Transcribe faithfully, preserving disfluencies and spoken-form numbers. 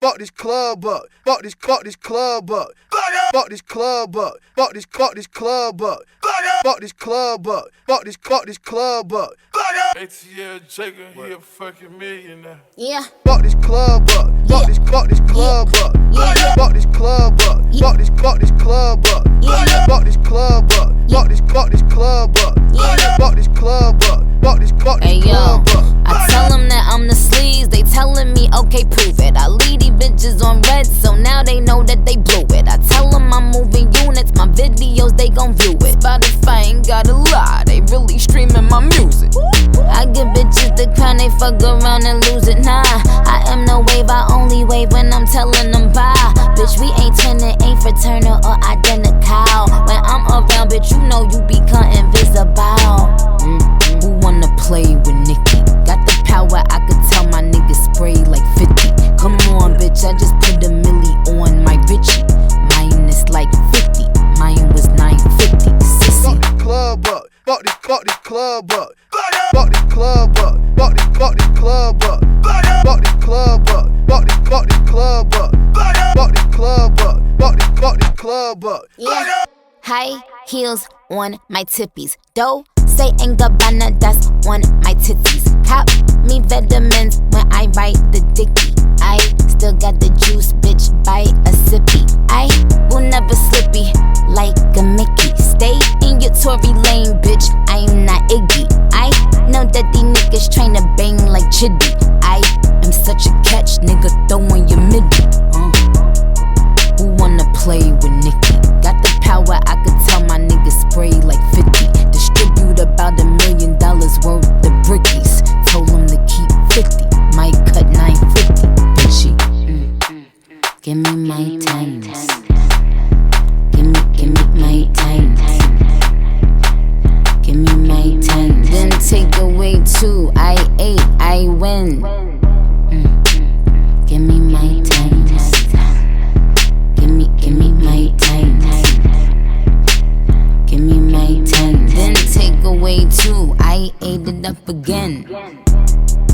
Fuck this club up. Fuck this, fuck this club up. Fuck this club up. Fuck this, fuck this club up. Fuck this club up. Fuck this, fuck this club up. A T L Jacob, he a fucking millionaire. Yeah. Fuck this club up. Fuck this, fuck this club up. Fuck this club up. Fuck this, fuck this club up. Fuck this club up. Fuck this, fuck this club up. Fuck this club up. Fuck this, fuck this club up. I tell them that I'm the sleaze, they telling me, okay, prove it. I leave these bitches on red, so now they know that they blew it. I tell them I'm moving units, my videos, they gon' view it. Spotify ain't gotta lie, they really streaming my music. I give bitches the crown, they fuck around and lose it. Nah, I am no wave, I only wave when I'm telling them bye. Bitch, we ain't twinning, ain't fraternal or identical. When I'm around, bitch, you know you become invisible. Mm-hmm. Who wanna play with Nicki? Got the power, I could tell my niggas spray like fifty. Come on, bitch, I just put a milli on my Richie. Mine is like fifty, mine was nine fifty. Sissy. Fuck this club up. Fuck this, fuck this club up. Fuck this club up. Fuck this, fuck this club up. Fuck this club up. Fuck this, fuck this club up. Fuck this club up. Fuck this, fuck this club up. Yeah. High heels on my tippies. Dough, say ain't Gabbana, that's on my titties. Cop me vitamins when I write the dicky. I still got the juice, bitch, buy a sippy. I will never slippy like a Mickey. Stay in your Tory lane, bitch, I'm not Iggy. I know that these niggas train to bang like Chiddy. I am such a catch, nigga, throwing your midi. Uh. Who wanna play with Nicki? Got the power, I could tell my niggas spray like fifty. Distribute about a million dollars worth of brickies. Told them to keep fifty, might cut nine fifty. Bitchy, mm. Give me my times. Give me, give me my times. Give me my times. Then take away two, I ate, I win. Mm. Give me my times. Give me, give me my times. Give me my times. Then take away two, I ate it up again.